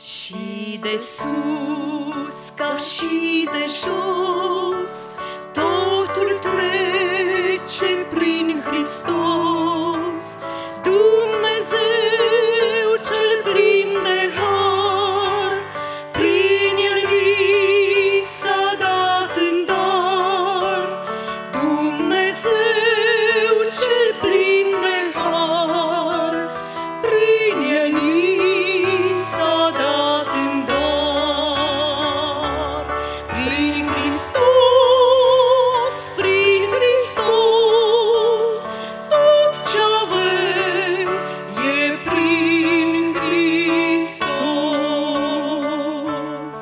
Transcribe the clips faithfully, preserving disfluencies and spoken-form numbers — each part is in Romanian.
Și de sus ca și de jos, totul trece prin Hristos. Dumnezeu cel plin de har, prin El ni s-a dat în dar. Dumnezeu cel plin de har, prin El ni s-a dat în dar. Prin Hristos, prin Hristos, tot ce avem e prin Hristos.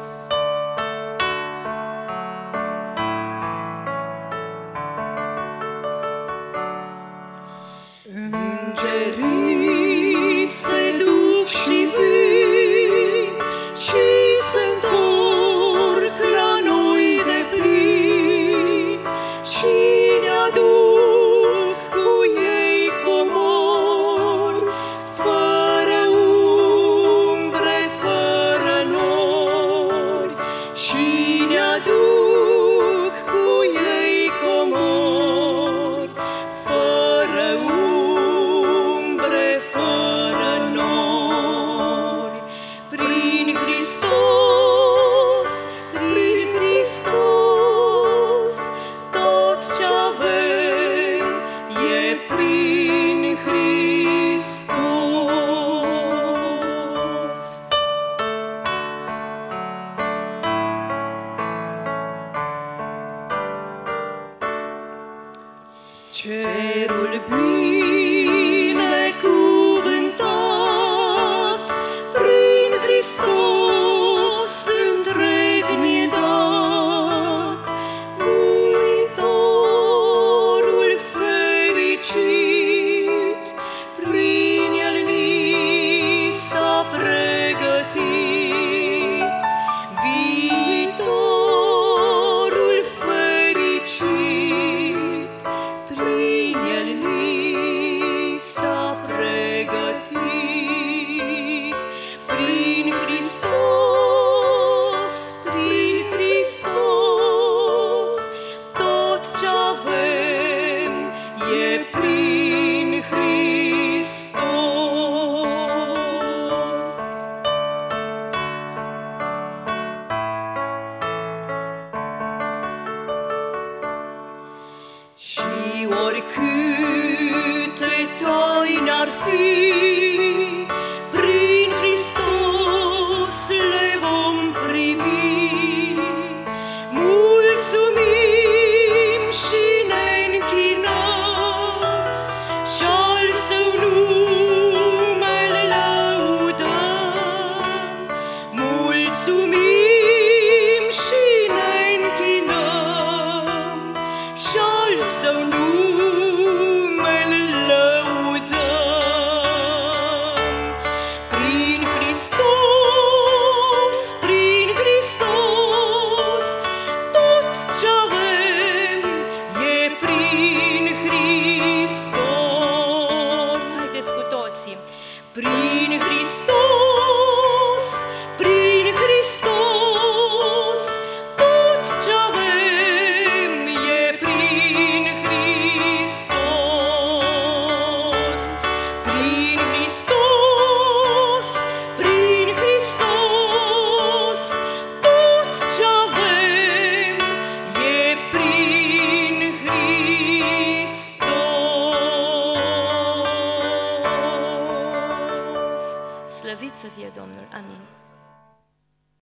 Îngerii se duc și vin și se întorc la noi de plin și ne aduc cu ei comor, fără umbre, fără nori, și ne aduc cu ei comor, fără umbre, fără nori. Prin Hristos, prin Hristos, tot ce avem e prin Hristos. Cerul binecuvântat, prin Hristos întreg mi-e dat. Viitorul fericit, prin El ni s-a pregătit. Viitorul fericit, prin El ni s-a pregătit. Prin Hristos, prin Hristos, tot ce avem e prin Hristos. Și oricâte taine ar fi, prin Hristos le vom privi. Mulțumim și ne închinăm și al Său nume le lăudăm. Mulțumim și ne închinăm și al Său nume le lăudăm. Prin Hristos, prin Hristos, tot ce avem e prin Hristos. Haideți cu toții. Prin Hristos, prin Hristos, tot ce avem e prin Hristos. Prin Hristos, prin Hristos, tot ce avem e prin Hristos. Slăvit să fie Domnul. Amin.